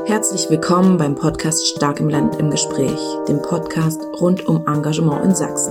Herzlich willkommen beim Podcast Stark im Land im Gespräch, dem Podcast rund um Engagement in Sachsen.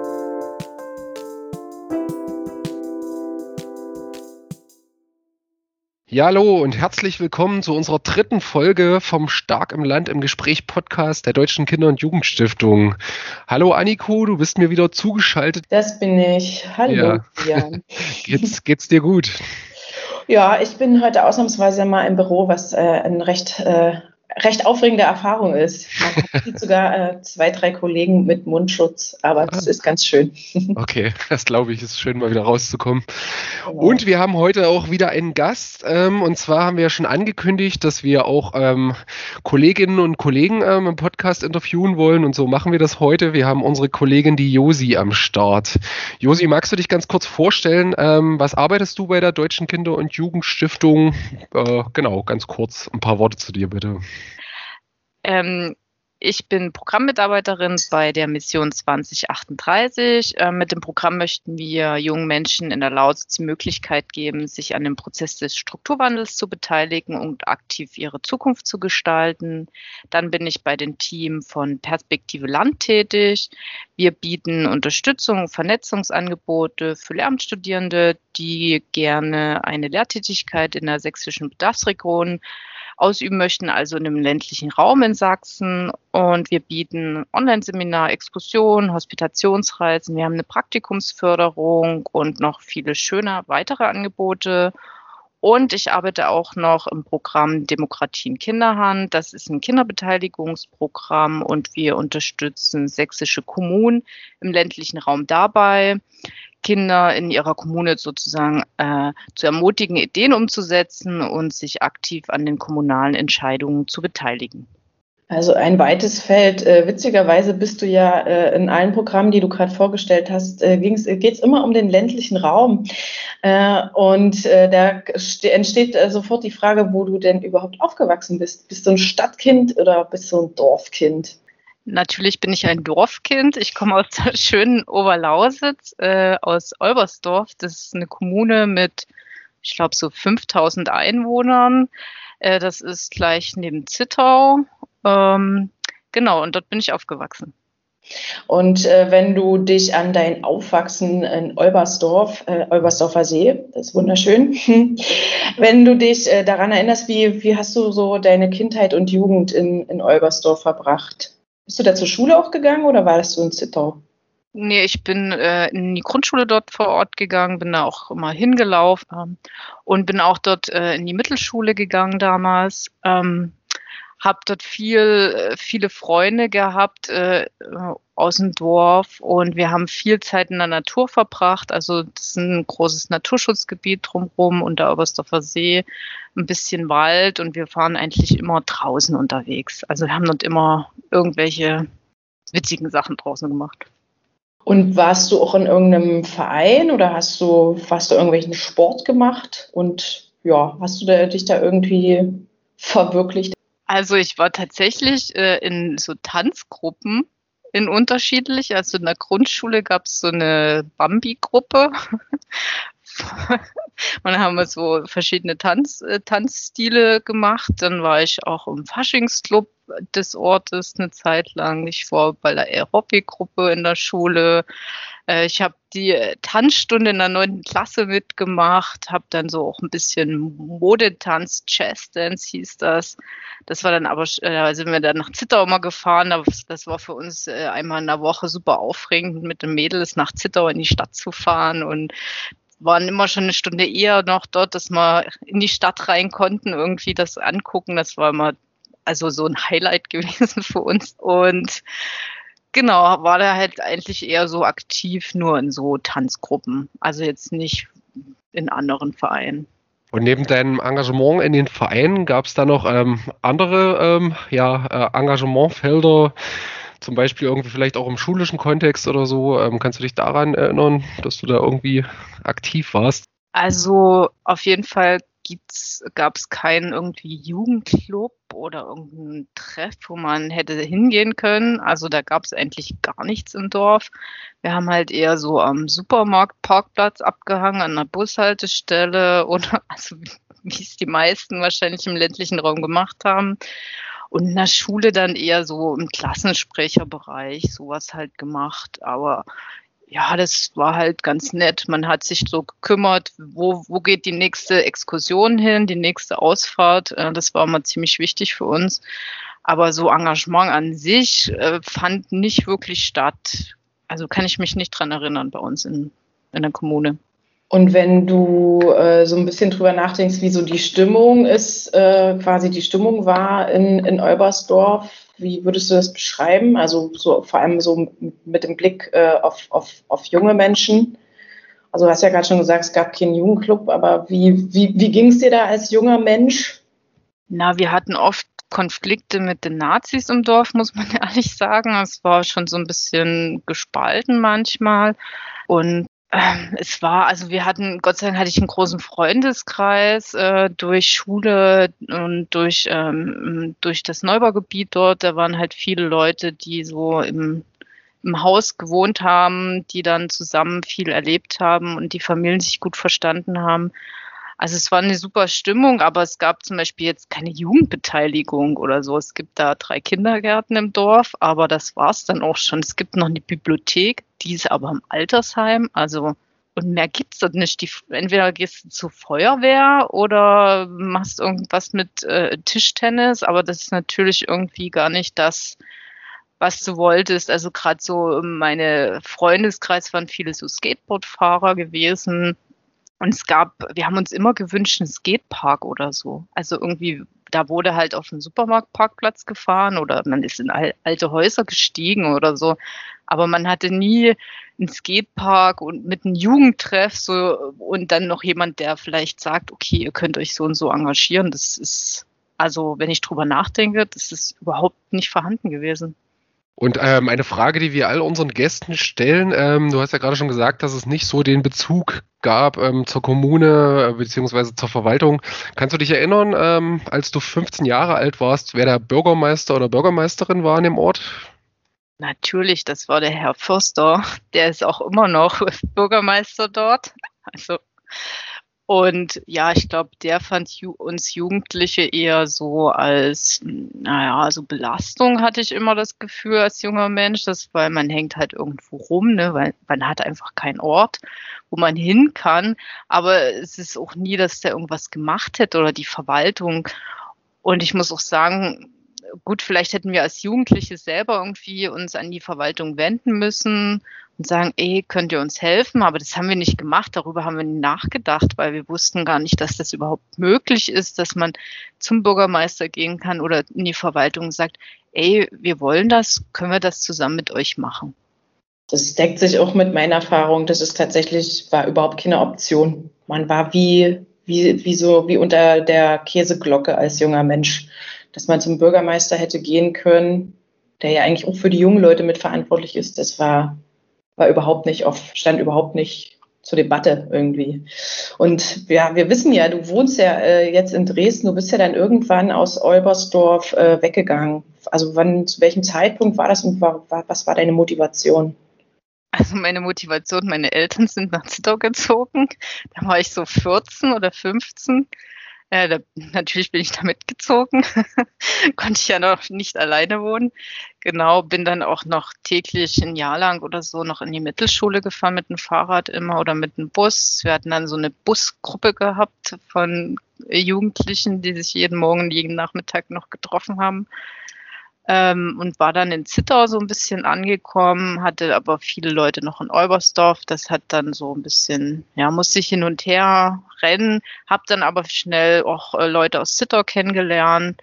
Ja, hallo und herzlich willkommen zu unserer dritten Folge vom Stark im Land im Gespräch Podcast der Deutschen Kinder- und Jugendstiftung. Hallo Anniko, du bist mir wieder zugeschaltet. Das bin ich. Hallo, Jan. Geht's dir gut? Ja, ich bin heute ausnahmsweise mal im Büro, was eine recht aufregende Erfahrung ist. Man sieht sogar 2, 3 Kollegen mit Mundschutz, aber das ist ganz schön. Okay, das glaube ich, ist schön, mal wieder rauszukommen. Genau. Und wir haben heute auch wieder einen Gast, und zwar haben wir ja schon angekündigt, dass wir auch Kolleginnen und Kollegen im Podcast interviewen wollen, und so machen wir das heute. Wir haben unsere Kollegin, die Josi, am Start. Josi, magst du dich ganz kurz vorstellen? Was arbeitest du bei der Deutschen Kinder- und Jugendstiftung? Genau, ganz kurz ein paar Worte zu dir, bitte. Ich bin Programmmitarbeiterin bei der Mission 2038. Mit dem Programm möchten wir jungen Menschen in der Lausitz die Möglichkeit geben, sich an dem Prozess des Strukturwandels zu beteiligen und aktiv ihre Zukunft zu gestalten. Dann bin ich bei dem Team von Perspektive Land tätig. Wir bieten Unterstützung und Vernetzungsangebote für Lehramtsstudierende, die gerne eine Lehrtätigkeit in der sächsischen Bedarfsregion ausüben möchten, also in einem ländlichen Raum in Sachsen. Und wir bieten Online-Seminar, Exkursionen, Hospitationsreisen. Wir haben eine Praktikumsförderung und noch viele schöne weitere Angebote. Und ich arbeite auch noch im Programm Demokratie in Kinderhand. Das ist ein Kinderbeteiligungsprogramm und wir unterstützen sächsische Kommunen im ländlichen Raum dabei, Kinder in ihrer Kommune sozusagen zu ermutigen, Ideen umzusetzen und sich aktiv an den kommunalen Entscheidungen zu beteiligen. Also ein weites Feld. Witzigerweise bist du ja in allen Programmen, die du gerade vorgestellt hast, geht's immer um den ländlichen Raum. Da entsteht sofort die Frage, wo du denn überhaupt aufgewachsen bist. Bist du ein Stadtkind oder bist du ein Dorfkind? Natürlich bin ich ein Dorfkind. Ich komme aus der schönen Oberlausitz, aus Olbersdorf. Das ist eine Kommune mit, ich glaube, so 5000 Einwohnern. Das ist gleich neben Zittau. Genau, und dort bin ich aufgewachsen. Und wenn du dich an dein Aufwachsen in Olbersdorf, Olbersdorfer See, das ist wunderschön, wenn du dich daran erinnerst, wie hast du so deine Kindheit und Jugend in Olbersdorf verbracht? Bist du da zur Schule auch gegangen oder warst du in Zittau? Nee, ich bin in die Grundschule dort vor Ort gegangen, bin da auch immer hingelaufen und bin auch dort in die Mittelschule gegangen damals. Habe dort viele Freunde gehabt aus dem Dorf und wir haben viel Zeit in der Natur verbracht. Also das ist ein großes Naturschutzgebiet drumherum und der Oberstdorfer See, ein bisschen Wald und wir waren eigentlich immer draußen unterwegs. Also wir haben dort immer irgendwelche witzigen Sachen draußen gemacht. Und warst du auch in irgendeinem Verein oder warst du irgendwelchen Sport gemacht? Und ja, hast du dich da irgendwie verwirklicht? Also ich war tatsächlich in so Tanzgruppen in unterschiedlich. Also in der Grundschule gab es so eine Bambi-Gruppe. Und dann haben wir so verschiedene Tanzstile gemacht. Dann war ich auch im Faschingsclub des Ortes eine Zeit lang. Ich war bei der Aerobic-Gruppe in der Schule. Ich habe die Tanzstunde in der 9. Klasse mitgemacht, habe dann so auch ein bisschen Modetanz, Jazzdance hieß das. Das war dann aber, da sind wir dann nach Zittau immer gefahren. Das war für uns einmal in der Woche super aufregend, mit den Mädels nach Zittau in die Stadt zu fahren und waren immer schon eine Stunde eher noch dort, dass wir in die Stadt rein konnten, irgendwie das angucken. Das war immer also so ein Highlight gewesen für uns. Und genau, war da halt eigentlich eher so aktiv nur in so Tanzgruppen. Also jetzt nicht in anderen Vereinen. Und neben deinem Engagement in den Vereinen gab es da noch andere Engagementfelder, zum Beispiel irgendwie vielleicht auch im schulischen Kontext oder so. Kannst du dich daran erinnern, dass du da irgendwie aktiv warst? Also auf jeden Fall gab es keinen irgendwie Jugendclub oder irgendeinen Treff, wo man hätte hingehen können. Also da gab es eigentlich gar nichts im Dorf. Wir haben halt eher so am Supermarktparkplatz abgehangen, an der Bushaltestelle oder also wie es die meisten wahrscheinlich im ländlichen Raum gemacht haben. Und in der Schule dann eher so im Klassensprecherbereich sowas halt gemacht. Aber ja, das war halt ganz nett. Man hat sich so gekümmert, wo geht die nächste Exkursion hin, die nächste Ausfahrt. Das war immer ziemlich wichtig für uns. Aber so Engagement an sich fand nicht wirklich statt. Also kann ich mich nicht dran erinnern bei uns in der Kommune. Und wenn du so ein bisschen drüber nachdenkst, wie so die Stimmung ist, quasi die Stimmung war in Olbersdorf, wie würdest du das beschreiben? Also so vor allem so mit dem Blick auf junge Menschen. Also du hast ja gerade schon gesagt, es gab keinen Jugendclub, aber wie ging es dir da als junger Mensch? Na, wir hatten oft Konflikte mit den Nazis im Dorf, muss man ehrlich sagen. Es war schon so ein bisschen gespalten manchmal. Und es war, also wir hatten, Gott sei Dank hatte ich einen großen Freundeskreis durch Schule und durch das Neubaugebiet dort. Da waren halt viele Leute, die so im Haus gewohnt haben, die dann zusammen viel erlebt haben und die Familien sich gut verstanden haben. Also es war eine super Stimmung, aber es gab zum Beispiel jetzt keine Jugendbeteiligung oder so. Es gibt da 3 Kindergärten im Dorf, aber das war's dann auch schon. Es gibt noch eine Bibliothek, die ist aber im Altersheim. Also und mehr gibt's dort nicht. Entweder gehst du zur Feuerwehr oder machst irgendwas mit Tischtennis, aber das ist natürlich irgendwie gar nicht das, was du wolltest. Also gerade so meine Freundeskreis waren viele so Skateboardfahrer gewesen. Und wir haben uns immer gewünscht, einen Skatepark oder so. Also irgendwie, da wurde halt auf den Supermarktparkplatz gefahren oder man ist in alte Häuser gestiegen oder so. Aber man hatte nie einen Skatepark und mit einem Jugendtreff so und dann noch jemand, der vielleicht sagt, okay, ihr könnt euch so und so engagieren. Das ist, also wenn ich drüber nachdenke, das ist überhaupt nicht vorhanden gewesen. Und eine Frage, die wir all unseren Gästen stellen, du hast ja gerade schon gesagt, dass es nicht so den Bezug gab zur Kommune beziehungsweise zur Verwaltung. Kannst du dich erinnern, als du 15 Jahre alt warst, wer der Bürgermeister oder Bürgermeisterin war in dem Ort? Natürlich, das war der Herr Förster. Der ist auch immer noch Bürgermeister dort. Also und ja, ich glaube, der fand uns Jugendliche eher so als, naja, so Belastung hatte ich immer das Gefühl als junger Mensch, weil man hängt halt irgendwo rum, ne, weil man hat einfach keinen Ort, wo man hin kann. Aber es ist auch nie, dass der irgendwas gemacht hätte oder die Verwaltung. Und ich muss auch sagen, gut, vielleicht hätten wir als Jugendliche selber irgendwie uns an die Verwaltung wenden müssen und sagen, ey, könnt ihr uns helfen? Aber das haben wir nicht gemacht, darüber haben wir nie nachgedacht, weil wir wussten gar nicht, dass das überhaupt möglich ist, dass man zum Bürgermeister gehen kann oder in die Verwaltung und sagt, ey, wir wollen das, können wir das zusammen mit euch machen? Das deckt sich auch mit meiner Erfahrung, das ist tatsächlich, war überhaupt keine Option. Man war wie unter der Käseglocke als junger Mensch, dass man zum Bürgermeister hätte gehen können, der ja eigentlich auch für die jungen Leute mitverantwortlich ist. Das war überhaupt nicht stand überhaupt nicht zur Debatte irgendwie. Und ja, wir wissen ja, du wohnst ja jetzt in Dresden, du bist ja dann irgendwann aus Olbersdorf weggegangen. Also zu welchem Zeitpunkt war das und was war deine Motivation? Also meine Motivation, meine Eltern sind nach Zittau gezogen. Da war ich so 14 oder 15. Natürlich bin ich da mitgezogen. Konnte ich ja noch nicht alleine wohnen. Genau, bin dann auch noch täglich ein Jahr lang oder so noch in die Mittelschule gefahren mit dem Fahrrad immer oder mit dem Bus. Wir hatten dann so eine Busgruppe gehabt von Jugendlichen, die sich jeden Morgen, jeden Nachmittag noch getroffen haben. Und war dann in Zittau so ein bisschen angekommen, hatte aber viele Leute noch in Olbersdorf. Das hat dann so ein bisschen, ja, musste ich hin und her rennen, habe dann aber schnell auch Leute aus Zittau kennengelernt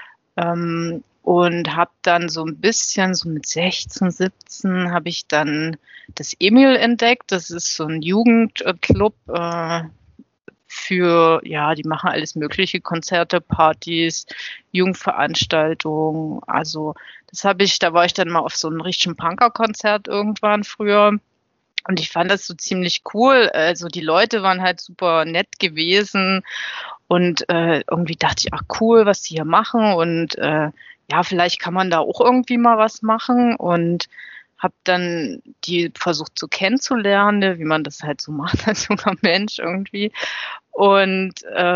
und habe dann so ein bisschen, so mit 16, 17, habe ich dann das Emil entdeckt. Das ist so ein Jugendclub die machen alles mögliche, Konzerte, Partys, Jugendveranstaltungen. Also da war ich dann mal auf so einem richtigen Punker-Konzert irgendwann früher. Und ich fand das so ziemlich cool. Also die Leute waren halt super nett gewesen. Und irgendwie dachte ich, ach cool, was die hier machen. Und vielleicht kann man da auch irgendwie mal was machen. Und habe dann die versucht so kennenzulernen, wie man das halt so macht als junger Mensch irgendwie. Und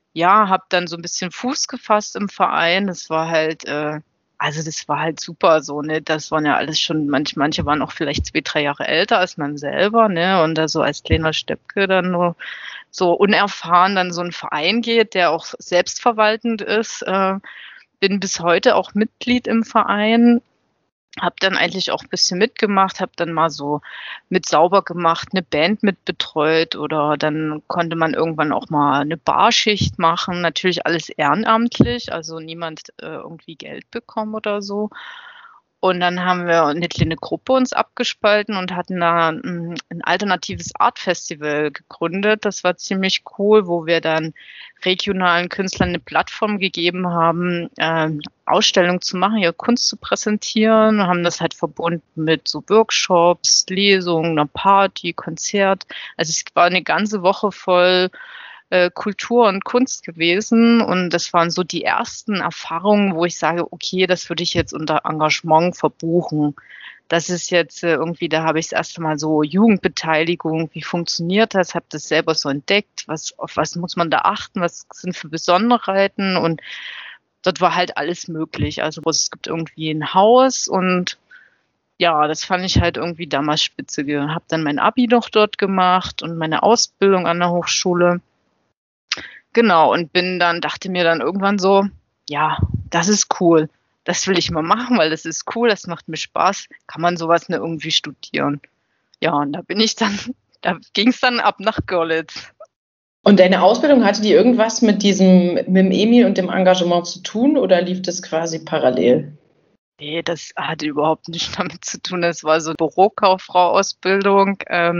ja, habe dann so ein bisschen Fuß gefasst im Verein. Das war halt, das war halt super so, ne? Das waren ja alles schon, manche waren auch vielleicht 2, 3 Jahre älter als man selber, ne? Und da so als kleiner Steppke dann nur so unerfahren dann so 'n Verein geht, der auch selbstverwaltend ist. Bin bis heute auch Mitglied im Verein. Habe dann eigentlich auch ein bisschen mitgemacht, habe dann mal so mit sauber gemacht, eine Band mitbetreut oder dann konnte man irgendwann auch mal eine Barschicht machen. Natürlich alles ehrenamtlich, also niemand, irgendwie Geld bekommen oder so. Und dann haben wir 'ne kleine Gruppe uns abgespalten und hatten da 'n alternatives Art-Festival gegründet. Das war ziemlich cool, wo wir dann regionalen Künstlern 'ne Plattform gegeben haben, Ausstellungen zu machen, ihre Kunst zu präsentieren, haben das halt verbunden mit so Workshops, Lesungen, 'ner Party, Konzert. Also, es war 'ne ganze Woche voll Kultur und Kunst gewesen und das waren so die ersten Erfahrungen, wo ich sage: „Okay, das würde ich jetzt unter Engagement verbuchen.“ Das ist jetzt, irgendwie da habe ich das erste Mal so Jugendbeteiligung, wie funktioniert das? Habe das selber so entdeckt, auf was muss man da achten, was sind für Besonderheiten und dort war halt alles möglich. Also, es gibt irgendwie 'n Haus und ja, das fand ich halt irgendwie damals spitze. Habe dann mein Abi noch dort gemacht und meine Ausbildung an der Hochschule. Genau, und dachte mir dann irgendwann so: „Ja, das ist cool. Das will ich mal machen, weil das ist cool, das macht mir Spaß. Kann man so was, ne, irgendwie studieren?“ Ja, und da bin ich dann da ging's dann ab nach Görlitz. Und deine Ausbildung, hatte die irgendwas mit dem Emil und dem Engagement zu tun oder lief das quasi parallel? Ne, das hatte überhaupt nichts damit zu tun. Das war so Bürokauffrau-Ausbildung.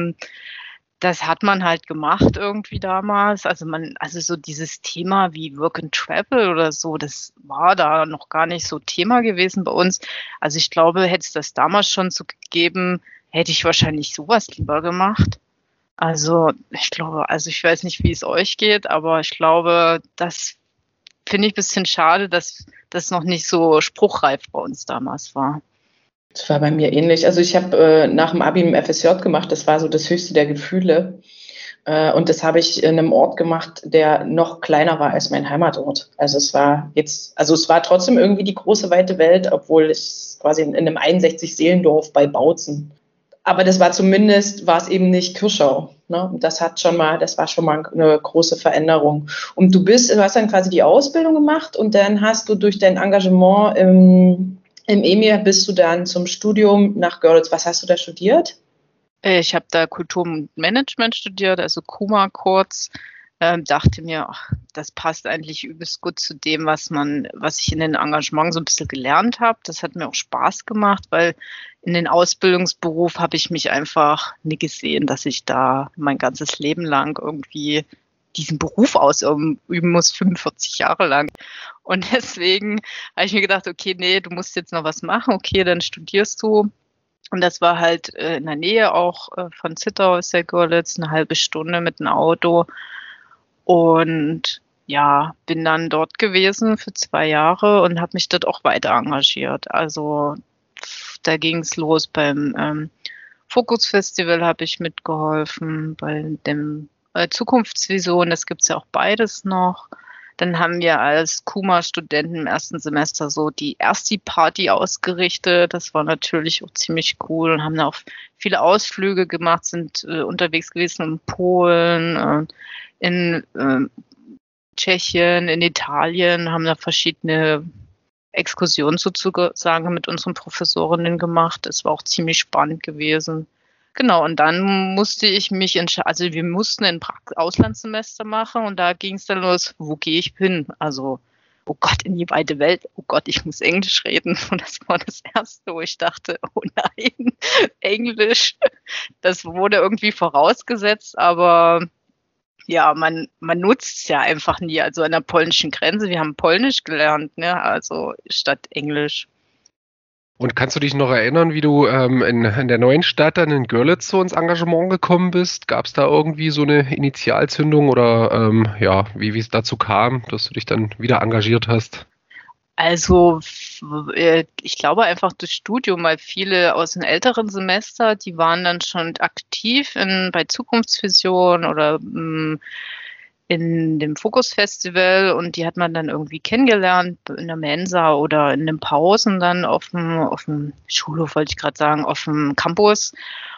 Das hat man halt gemacht irgendwie damals. Also so dieses Thema wie Work and Travel oder so, das war da noch gar nicht so Thema gewesen bei uns. Also, ich glaube, hätte es das damals schon so gegeben, hätte ich wahrscheinlich so was lieber gemacht. Ich weiß nicht, wie es euch geht, aber ich glaube, das finde ich bisschen schade, dass das noch nicht so spruchreif bei uns damals war. Das war bei mir ähnlich. Also, ich habe, nach dem Abi 'n FSJ gemacht, das war so das höchste der Gefühle. Und das habe ich in 'nem Ort gemacht, der noch kleiner war als mein Heimatort. Es war trotzdem irgendwie die große, weite Welt, obwohl ich quasi in 'nem 61-Seelendorf bei Bautzen, aber war's eben nicht Kirschau, ne? Und das war schon mal 'ne große Veränderung. Und du hast dann quasi die Ausbildung gemacht und dann hast du durch dein Engagement im EMIR bist du dann zum Studium nach Görlitz. Was hast du da studiert? Ich habe da Kultur und Management studiert, also KUMA kurz. Dachte mir: „Ach, das passt eigentlich übelst gut zu dem, was ich in den Engagements so 'n bisschen gelernt habe.“ Das hat mir auch Spaß gemacht, weil in den Ausbildungsberuf habe ich mich einfach nie gesehen, dass ich da mein ganzes Leben lang irgendwie diesen Beruf üben muss, 45 Jahre lang. Und deswegen habe ich mir gedacht: „Okay, ne, du musst jetzt noch was machen. Okay, dann studierst du.“ Und das war halt, in der Nähe auch, von Zittau ist der Görlitz, 'ne halbe Stunde mit 'n Auto. Und ja, bin dann dort gewesen für 2 Jahre und habe mich dort auch weiter engagiert. Also, da ging's los beim, Fokus Festival habe ich mitgeholfen, bei dem, Zukunftsvision, das gibt's ja auch beides noch. Dann haben wir als KUMA-Studenten im ersten Semester so die Ersti-Party ausgerichtet. Das war natürlich auch ziemlich cool und haben da auch viele Ausflüge gemacht, sind, unterwegs gewesen in Polen, in, Tschechien, in Italien, haben da verschiedene Exkursionen sozusagen mit unseren Professorinnen gemacht. Das war auch ziemlich spannend gewesen. Genau, und dann musste ich mich also wir mussten ein Auslandssemester machen und da ging's dann los: Wo gehe ich hin? Also, oh Gott, in die weite Welt. Oh Gott, ich muss Englisch reden. Und das war das Erste, wo ich dachte: „Oh nein, Englisch.“ Das wurde irgendwie vorausgesetzt, aber ja, man nutzt's ja einfach nie. Also, an der polnischen Grenze, wir haben Polnisch gelernt, ne, also statt Englisch. Und kannst du dich noch erinnern, wie du in der neuen Stadt dann in Görlitz so ins Engagement gekommen bist? Gab es da irgendwie so eine Initialzündung oder ja, wie es dazu kam, dass du dich dann wieder engagiert hast? Also, ich glaube einfach durch Studium, weil viele aus den älteren Semester, die waren dann schon aktiv bei Zukunftsvision oder, in dem Fokus-Festival und die hat man dann irgendwie kennengelernt in der Mensa oder in den Pausen dann auf dem Schulhof, wollte ich gerade sagen, auf dem Campus.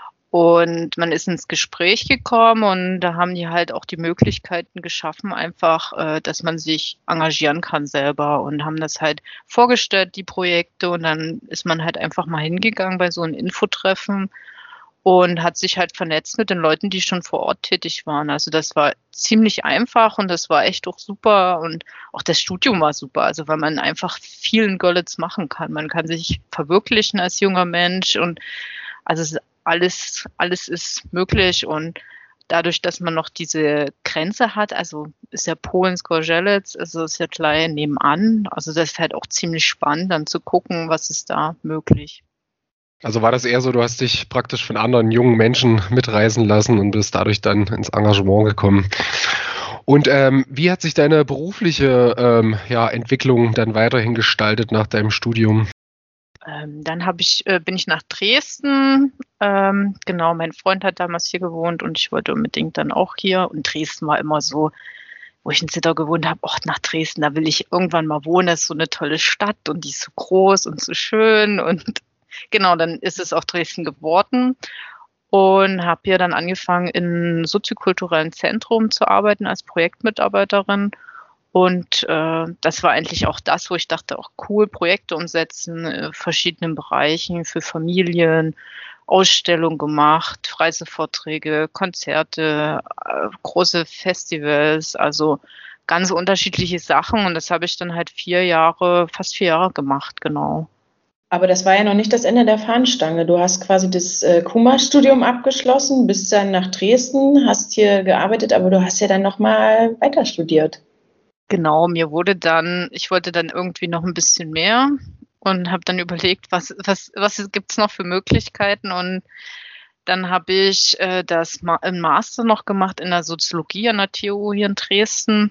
Und man ist ins Gespräch gekommen und da haben die halt auch die Möglichkeiten geschaffen, einfach, dass man sich engagieren kann selber und haben das halt vorgestellt, die Projekte. Und dann ist man halt einfach mal hingegangen bei so einem Infotreffen und hat sich halt vernetzt mit den Leuten, die schon vor Ort tätig waren. Also das war ziemlich einfach und das war echt auch super und auch das Studium war super, also weil man einfach viel in Görlitz machen kann. Man kann sich verwirklichen als junger Mensch und also es ist alles ist möglich und dadurch, dass man noch diese Grenze hat, also ist ja Polen-Zgorzelec, also ist ja gleich nebenan, also das ist halt auch ziemlich spannend, dann zu gucken, was ist da möglich. Also war das eher so, du hast dich praktisch von anderen jungen Menschen mitreisen lassen und bist dadurch dann ins Engagement gekommen. Und wie hat sich deine berufliche Entwicklung dann weiterhin gestaltet nach deinem Studium? Dann bin ich nach Dresden. Genau, mein Freund hat damals hier gewohnt und ich wollte unbedingt dann auch hier. Und Dresden war immer so, wo ich in Zittau gewohnt habe, nach Dresden, da will ich irgendwann mal wohnen. Das ist so eine tolle Stadt und die ist so groß und so schön. Und genau, dann ist es auch Dresden geworden. Und habe hier dann angefangen, im soziokulturellen Zentrum zu arbeiten als Projektmitarbeiterin. Und das war eigentlich auch das, wo ich dachte, auch cool, Projekte umsetzen, verschiedenen Bereichen für Familien, Ausstellungen gemacht, Reisevorträge, Konzerte, große Festivals, also ganz unterschiedliche Sachen. Und das habe ich dann halt fast 4 Jahre gemacht, genau. Aber das war ja noch nicht das Ende der Fahnenstange. Du hast quasi das KUMA-Studium abgeschlossen, bist dann nach Dresden, hast hier gearbeitet, aber du hast ja dann nochmal weiter studiert. Genau, ich wollte dann irgendwie noch ein bisschen mehr und habe dann überlegt, was gibt's noch für Möglichkeiten und dann habe ich einen Master noch gemacht in der Soziologie an der TU hier in Dresden.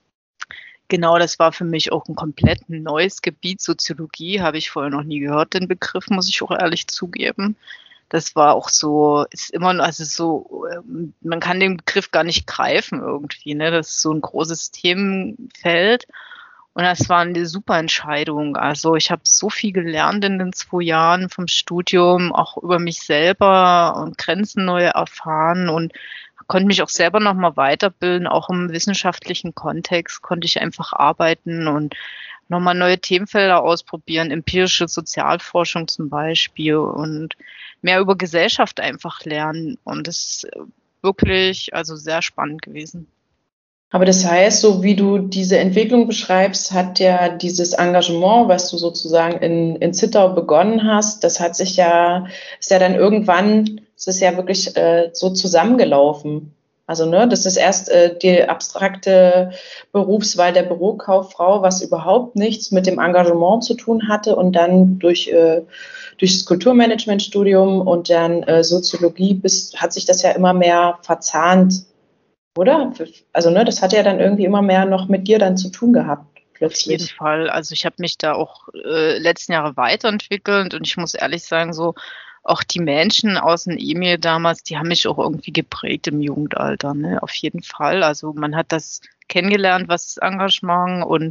Genau, das war für mich auch ein komplett neues Gebiet. Soziologie habe ich vorher noch nie gehört, den Begriff, muss ich auch ehrlich zugeben. Das war auch so, ist immer noch, also so, man kann den Begriff gar nicht greifen irgendwie, ne? Das ist so ein großes Themenfeld. Und das war eine super Entscheidung. Also ich habe so viel gelernt in den 2 Jahren vom Studium, auch über mich selber und Grenzen neu erfahren und konnte mich auch selber nochmal weiterbilden. Auch im wissenschaftlichen Kontext konnte ich einfach arbeiten und nochmal neue Themenfelder ausprobieren, empirische Sozialforschung zum Beispiel und mehr über Gesellschaft einfach lernen. Und das ist wirklich also sehr spannend gewesen. Aber das heißt, so wie du diese Entwicklung beschreibst, hat ja dieses Engagement, was du sozusagen in Zittau begonnen hast, ist ja dann irgendwann, es ist ja wirklich so zusammengelaufen. Also das ist erst die abstrakte Berufswahl der Bürokauffrau, was überhaupt nichts mit dem Engagement zu tun hatte und dann durch das Kulturmanagementstudium und dann Soziologie hat sich das ja immer mehr verzahnt, oder? Also das hat ja dann irgendwie immer mehr noch mit dir dann zu tun gehabt. Plötzlich. Auf jeden Fall. Also ich habe mich da auch letzten Jahre weiterentwickelt und ich muss ehrlich sagen, so auch die Menschen aus dem Emil damals, die haben mich auch irgendwie geprägt im Jugendalter, ne? Auf jeden Fall. Also man hat das kennengelernt, was das Engagement und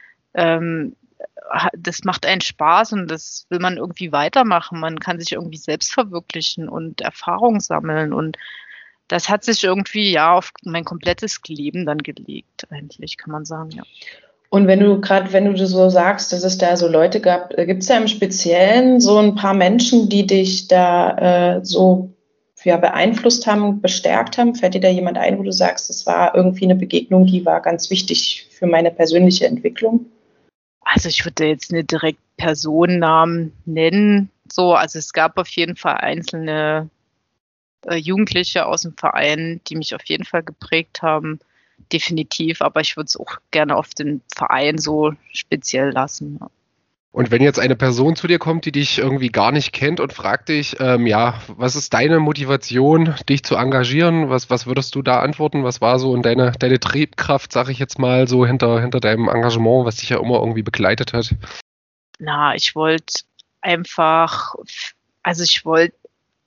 das macht einen Spaß und das will man irgendwie weitermachen. Man kann sich irgendwie selbst verwirklichen und Erfahrung sammeln und das hat sich irgendwie auf mein komplettes Leben dann gelegt, eigentlich, kann man sagen, ja. Und wenn du so sagst, dass es da so Leute gab, gibt es da im Speziellen so ein paar Menschen, die dich da beeinflusst haben, bestärkt haben? Fällt dir da jemand ein, wo du sagst, es war irgendwie eine Begegnung, die war ganz wichtig für meine persönliche Entwicklung? Also ich würde jetzt nicht direkt Personennamen nennen, also es gab auf jeden Fall einzelne Jugendliche aus dem Verein, die mich auf jeden Fall geprägt haben. Definitiv, aber ich würde es auch gerne auf den Verein so speziell lassen. Ja. Und wenn jetzt eine Person zu dir kommt, die dich irgendwie gar nicht kennt und fragt dich, was ist deine Motivation, dich zu engagieren? Was würdest du da antworten? Was war so deine Triebkraft, sag ich jetzt mal, so hinter deinem Engagement, was dich ja immer irgendwie begleitet hat?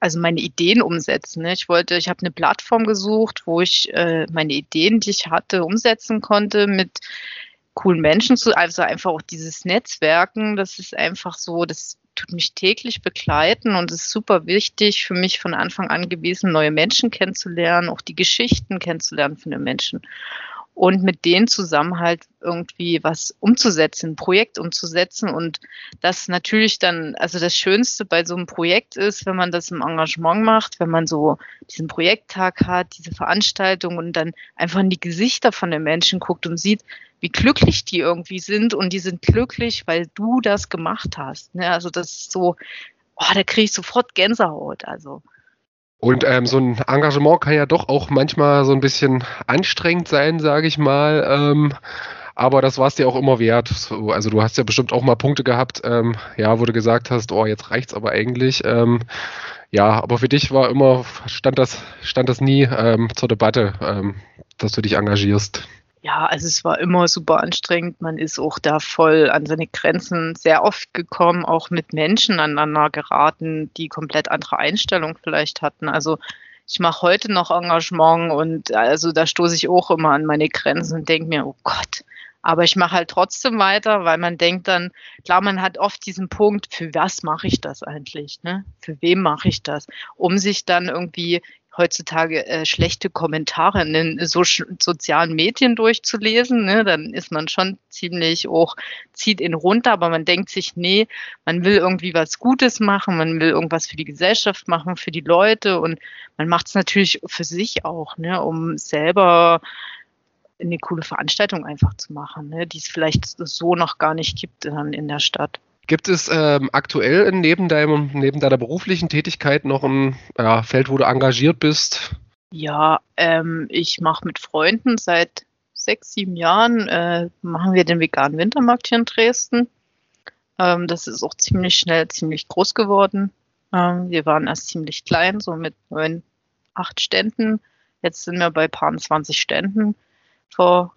also meine Ideen umsetzen. Ne? Ich habe eine Plattform gesucht, wo ich meine Ideen, die ich hatte, umsetzen konnte mit coolen Menschen also einfach auch dieses Netzwerken, das ist einfach so, das tut mich täglich begleiten und ist super wichtig für mich von Anfang an gewesen, neue Menschen kennenzulernen, auch die Geschichten kennenzulernen von den Menschen. Und mit denen zusammen halt irgendwie was umzusetzen, ein Projekt umzusetzen. Und das natürlich dann, also das Schönste bei so einem Projekt ist, wenn man das im Engagement macht, wenn man so diesen Projekttag hat, diese Veranstaltung und dann einfach in die Gesichter von den Menschen guckt und sieht, wie glücklich die irgendwie sind. Und die sind glücklich, weil du das gemacht hast. Ne? Also das ist so, da kriege ich sofort Gänsehaut. Also. Und so ein Engagement kann ja doch auch manchmal so ein bisschen anstrengend sein, sage ich mal. Aber das war es dir auch immer wert. So, also du hast ja bestimmt auch mal Punkte gehabt, ja, wo du gesagt hast, jetzt reicht's aber eigentlich. Ja, aber für dich stand das nie zur Debatte, dass du dich engagierst. Ja, also es war immer super anstrengend. Man ist auch da voll an seine Grenzen sehr oft gekommen, auch mit Menschen aneinander geraten, die komplett andere Einstellungen vielleicht hatten. Also ich mache heute noch Engagement und also da stoße ich auch immer an meine Grenzen und denke mir, oh Gott. Aber ich mache halt trotzdem weiter, weil man denkt dann, klar, man hat oft diesen Punkt, für was mache ich das eigentlich? Ne? Für wem mache ich das? Um sich dann irgendwie heutzutage schlechte Kommentare in den sozialen Medien durchzulesen, ne, dann ist man schon ziemlich zieht ihn runter, aber man denkt sich, nee, man will irgendwie was Gutes machen, man will irgendwas für die Gesellschaft machen, für die Leute und man macht es natürlich für sich auch, ne, um selber eine coole Veranstaltung einfach zu machen, ne, die es vielleicht so noch gar nicht gibt in der Stadt. Gibt es aktuell neben deiner beruflichen Tätigkeit noch ein Feld, wo du engagiert bist? Ja, ich mache mit Freunden seit 6, 7 Jahren, machen wir den veganen Wintermarkt hier in Dresden. Das ist auch ziemlich schnell, ziemlich groß geworden. Wir waren erst ziemlich klein, so mit 9, 8 Ständen. Jetzt sind wir bei paar 20 Ständen. Vor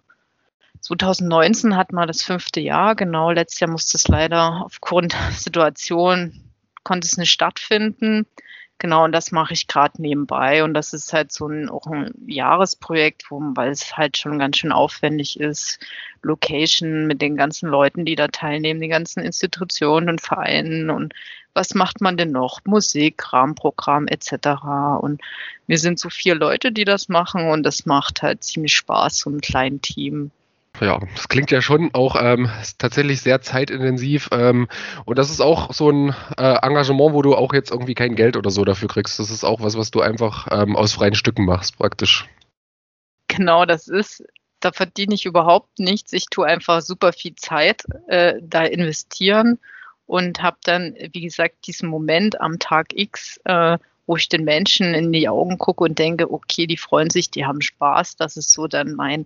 2019 hatten wir das 5. Jahr, genau. Letztes Jahr musste es leider aufgrund der Situation, konnte es nicht stattfinden. Genau, und das mache ich gerade nebenbei. Und das ist halt auch ein Jahresprojekt, weil es halt schon ganz schön aufwendig ist. Location mit den ganzen Leuten, die da teilnehmen, die ganzen Institutionen und Vereinen. Und was macht man denn noch? Musik, Rahmenprogramm etc. Und wir sind so 4 Leute, die das machen. Und das macht halt ziemlich Spaß, so ein kleines Team. Ja, das klingt ja schon auch tatsächlich sehr zeitintensiv. Und das ist auch so ein Engagement, wo du auch jetzt irgendwie kein Geld oder so dafür kriegst. Das ist auch was du einfach aus freien Stücken machst, praktisch. Genau, da verdiene ich überhaupt nichts. Ich tue einfach super viel Zeit da investieren und habe dann, wie gesagt, diesen Moment am Tag X, wo ich den Menschen in die Augen gucke und denke, okay, die freuen sich, die haben Spaß. Das ist so dann mein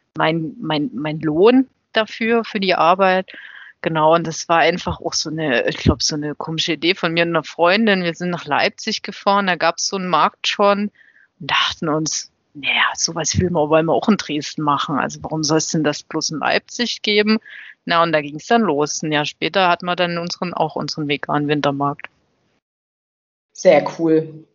Lohn dafür, für die Arbeit. Genau, und das war einfach auch so eine komische Idee von mir und einer Freundin. Wir sind nach Leipzig gefahren, da gab es so einen Markt schon und dachten uns, naja, sowas wollen wir auch in Dresden machen. Also warum soll es denn das bloß in Leipzig geben? Na, und da ging es dann los. Ein Jahr später hatten wir dann unseren veganen Wintermarkt. Sehr cool.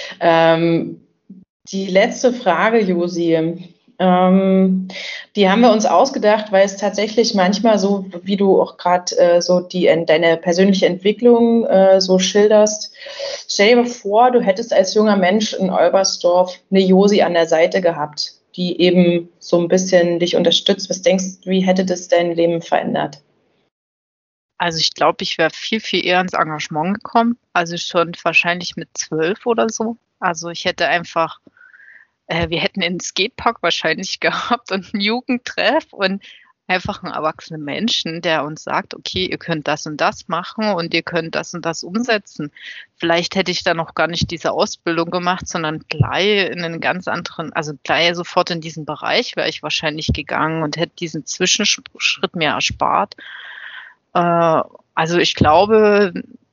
Die letzte Frage, Josi. Die haben wir uns ausgedacht, weil es tatsächlich manchmal so, wie du auch gerade so deine persönliche Entwicklung so schilderst. Stell dir vor, du hättest als junger Mensch in Olbersdorf eine Josi an der Seite gehabt, die eben so ein bisschen dich unterstützt. Was denkst du, wie hätte das dein Leben verändert? Also ich glaube, ich wäre viel, viel eher ins Engagement gekommen. Also schon wahrscheinlich mit 12 oder so. Also ich hätte einfach wir hätten einen Skatepark wahrscheinlich gehabt und einen Jugendtreff und einfach einen erwachsenen Menschen, der uns sagt, okay, ihr könnt das und das machen und ihr könnt das und das umsetzen. Vielleicht hätte ich da noch gar nicht diese Ausbildung gemacht, sondern gleich in einen ganz anderen, also gleich sofort in diesen Bereich wäre ich wahrscheinlich gegangen und hätte diesen Zwischenschritt mir erspart. Also ich glaube,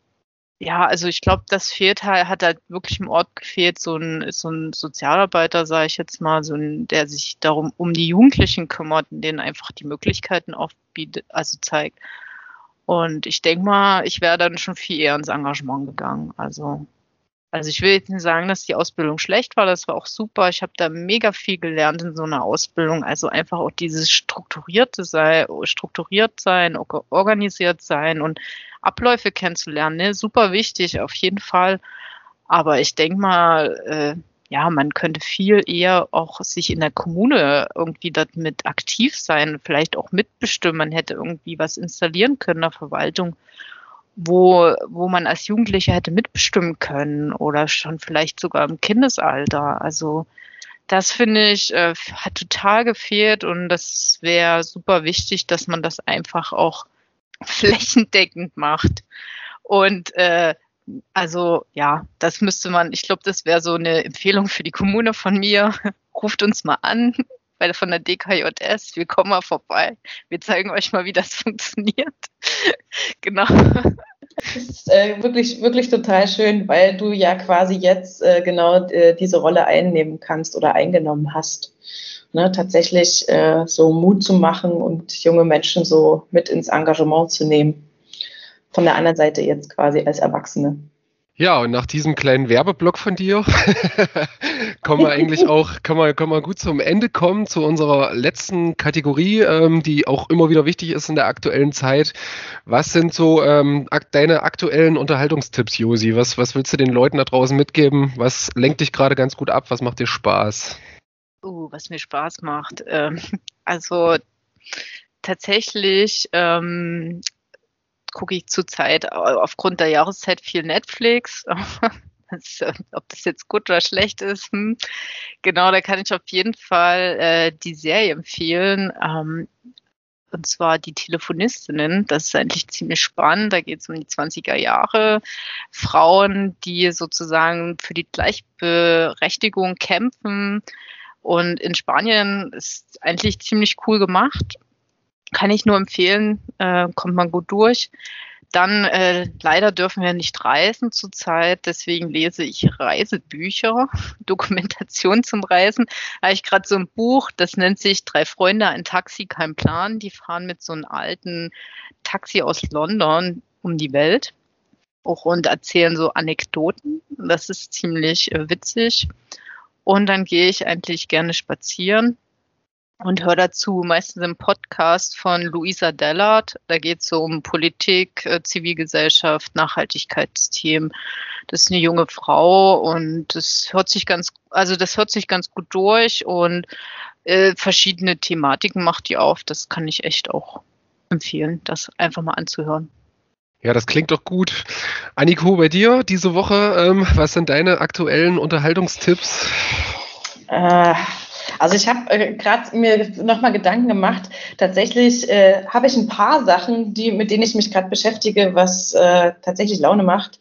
das hat halt wirklich im Ort gefehlt, so ein Sozialarbeiter, sage ich jetzt mal, der sich um die Jugendlichen kümmert und denen einfach die Möglichkeiten aufbietet, also zeigt. Und ich denke mal, ich wäre dann schon viel eher ins Engagement gegangen. Also Also ich will jetzt nicht sagen, dass die Ausbildung schlecht war, das war auch super. Ich habe da mega viel gelernt in so einer Ausbildung. Also einfach auch dieses strukturiert sein, organisiert sein und Abläufe kennenzulernen, ne? Super wichtig, auf jeden Fall. Aber ich denke mal, ja, man könnte viel eher auch sich in der Kommune irgendwie damit aktiv sein, vielleicht auch mitbestimmen. Man hätte irgendwie was installieren können in der Verwaltung, wo man als Jugendlicher hätte mitbestimmen können oder schon vielleicht sogar im Kindesalter. Also das finde ich, hat total gefehlt und das wäre super wichtig, dass man das einfach auch flächendeckend macht. Und also ja, das müsste man, ich glaube, das wäre so eine Empfehlung für die Kommune von mir. Ruft uns mal an, von der DKJS, wir kommen mal vorbei. Wir zeigen euch mal, wie das funktioniert. Genau. Das ist wirklich, wirklich total schön, weil du ja quasi jetzt genau diese Rolle einnehmen kannst oder eingenommen hast. Ne, tatsächlich so Mut zu machen und junge Menschen so mit ins Engagement zu nehmen. Von der anderen Seite jetzt quasi als Erwachsene. Ja, und nach diesem kleinen Werbeblock von dir können wir eigentlich auch, können wir gut zum Ende kommen, zu unserer letzten Kategorie, die auch immer wieder wichtig ist in der aktuellen Zeit. Was sind so deine aktuellen Unterhaltungstipps, Josi? Was willst du den Leuten da draußen mitgeben? Was lenkt dich gerade ganz gut ab? Was macht dir Spaß? Was mir Spaß macht. Also tatsächlich gucke ich zurzeit aufgrund der Jahreszeit viel Netflix. Ob das jetzt gut oder schlecht ist. Genau, da kann ich auf jeden Fall die Serie empfehlen. Und zwar die Telefonistinnen. Das ist eigentlich ziemlich spannend. Da geht es um die 20er Jahre. Frauen, die sozusagen für die Gleichberechtigung kämpfen. Und in Spanien ist eigentlich ziemlich cool gemacht. Kann ich nur empfehlen, kommt man gut durch. Dann leider dürfen wir nicht reisen zurzeit, deswegen lese ich Reisebücher, Dokumentation zum Reisen. Da habe ich gerade so ein Buch, das nennt sich 3 Freunde, ein Taxi, kein Plan. Die fahren mit so einem alten Taxi aus London um die Welt und erzählen so Anekdoten. Das ist ziemlich witzig. Und dann gehe ich eigentlich gerne spazieren und höre dazu meistens einen Podcast von Luisa Dellert. Da geht es so um Politik, Zivilgesellschaft, Nachhaltigkeitsthemen. Das ist eine junge Frau und das hört sich ganz gut durch und verschiedene Thematiken macht die auf. Das kann ich echt auch empfehlen, das einfach mal anzuhören. Ja, das klingt doch gut. Anniko, bei dir diese Woche, was sind deine aktuellen Unterhaltungstipps? Also ich habe gerade mir nochmal Gedanken gemacht. Tatsächlich habe ich ein paar Sachen, mit denen ich mich gerade beschäftige, was tatsächlich Laune macht.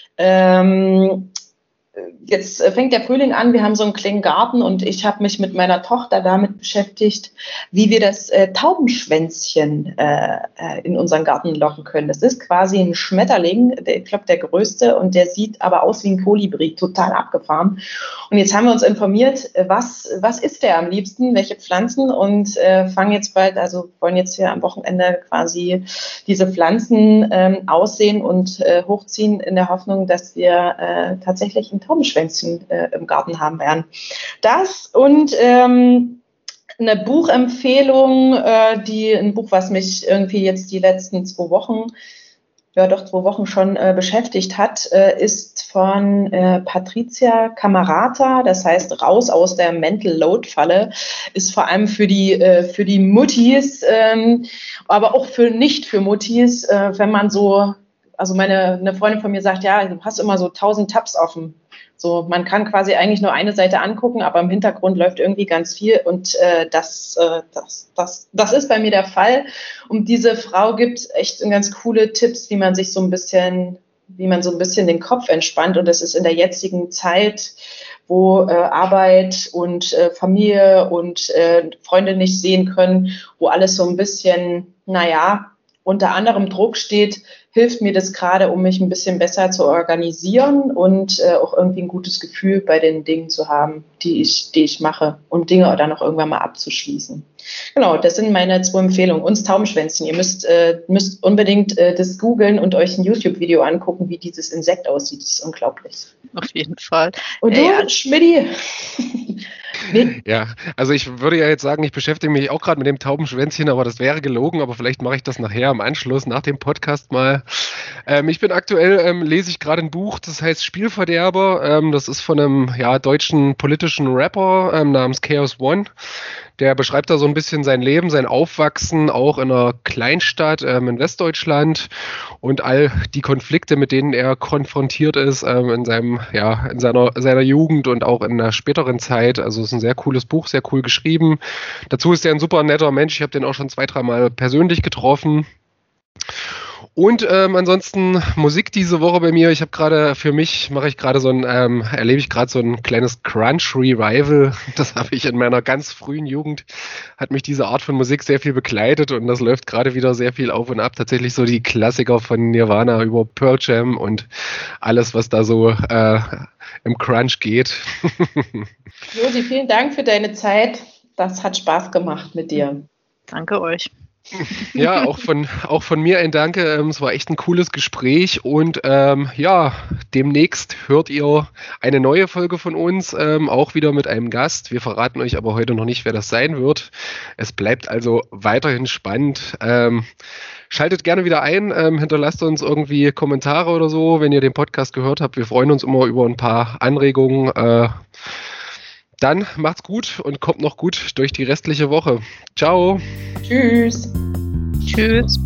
Jetzt fängt der Frühling an, wir haben so einen kleinen Garten und ich habe mich mit meiner Tochter damit beschäftigt, wie wir das Taubenschwänzchen in unseren Garten locken können. Das ist quasi ein Schmetterling, ich glaube der größte, und der sieht aber aus wie ein Kolibri, total abgefahren. Und jetzt haben wir uns informiert, was isst der am liebsten, welche Pflanzen, und wollen jetzt hier am Wochenende quasi diese Pflanzen aussehen und hochziehen in der Hoffnung, dass wir tatsächlich ein Taubenschwänzchen im Garten haben werden. Das und eine Buchempfehlung, ein Buch, was mich irgendwie jetzt die letzten 2 Wochen schon beschäftigt hat, ist von Patricia Camerata, das heißt Raus aus der Mental Load Falle, ist vor allem für die Muttis, aber auch nicht für Muttis, wenn man so, also eine Freundin von mir sagt, ja, du hast immer so 1000 Tabs offen. So, man kann quasi eigentlich nur eine Seite angucken, aber im Hintergrund läuft irgendwie ganz viel und das ist bei mir der Fall. Und diese Frau gibt echt ganz coole Tipps, wie man so ein bisschen den Kopf entspannt. Und das ist in der jetzigen Zeit, wo Arbeit und Familie und Freunde nicht sehen können, wo alles so ein bisschen, unter anderem Druck steht, hilft mir das gerade, um mich ein bisschen besser zu organisieren und auch irgendwie ein gutes Gefühl bei den Dingen zu haben, die ich mache, um Dinge dann auch irgendwann mal abzuschließen. Genau, das sind meine 2 Empfehlungen. Und Taubenschwänzchen. Ihr müsst unbedingt das googeln und euch ein YouTube-Video angucken, wie dieses Insekt aussieht. Das ist unglaublich. Auf jeden Fall. Und du, Schmidti? Nee. Ja, also ich würde ja jetzt sagen, ich beschäftige mich auch gerade mit dem Taubenschwänzchen, aber das wäre gelogen, aber vielleicht mache ich das nachher im Anschluss, nach dem Podcast mal. Ich bin aktuell, lese ich gerade ein Buch, das heißt Spielverderber. Das ist von einem deutschen politischen Rapper namens Chaos One. Der beschreibt da so ein bisschen sein Leben, sein Aufwachsen, auch in einer Kleinstadt in Westdeutschland und all die Konflikte, mit denen er konfrontiert ist in seiner Jugend und auch in der späteren Zeit. Also es ist ein sehr cooles Buch, sehr cool geschrieben. Dazu ist er ein super netter Mensch. Ich habe den auch schon 2-3 Mal persönlich getroffen. Und ansonsten Musik diese Woche bei mir. Ich habe gerade erlebe ich gerade so ein kleines Crunch-Revival. Das habe ich in meiner ganz frühen Jugend, hat mich diese Art von Musik sehr viel begleitet und das läuft gerade wieder sehr viel auf und ab. Tatsächlich so die Klassiker von Nirvana über Pearl Jam und alles, was da so im Crunch geht. Josi, vielen Dank für deine Zeit. Das hat Spaß gemacht mit dir. Danke euch. Ja, auch von mir ein Danke. Es war echt ein cooles Gespräch und demnächst hört ihr eine neue Folge von uns, auch wieder mit einem Gast. Wir verraten euch aber heute noch nicht, wer das sein wird. Es bleibt also weiterhin spannend. Schaltet gerne wieder ein, hinterlasst uns irgendwie Kommentare oder so, wenn ihr den Podcast gehört habt. Wir freuen uns immer über ein paar Anregungen. Dann macht's gut und kommt noch gut durch die restliche Woche. Ciao. Tschüss. Tschüss.